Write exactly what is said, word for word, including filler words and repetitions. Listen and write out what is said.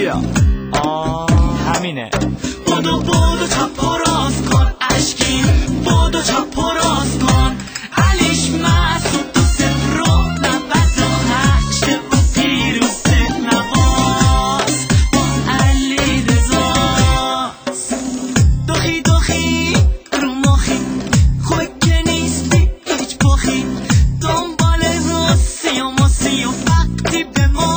بیا آه همینه. بودو بودو چپ و راست کن اشکی، بودو چپ و راست کن علیش مسعود دو صفر و نود و هشت و پیروز نواز با علی رزاست. دخی دخی رو مخی خوی که نیستی هیچ بخی، دنبال روسی و مسی و وقتی به ما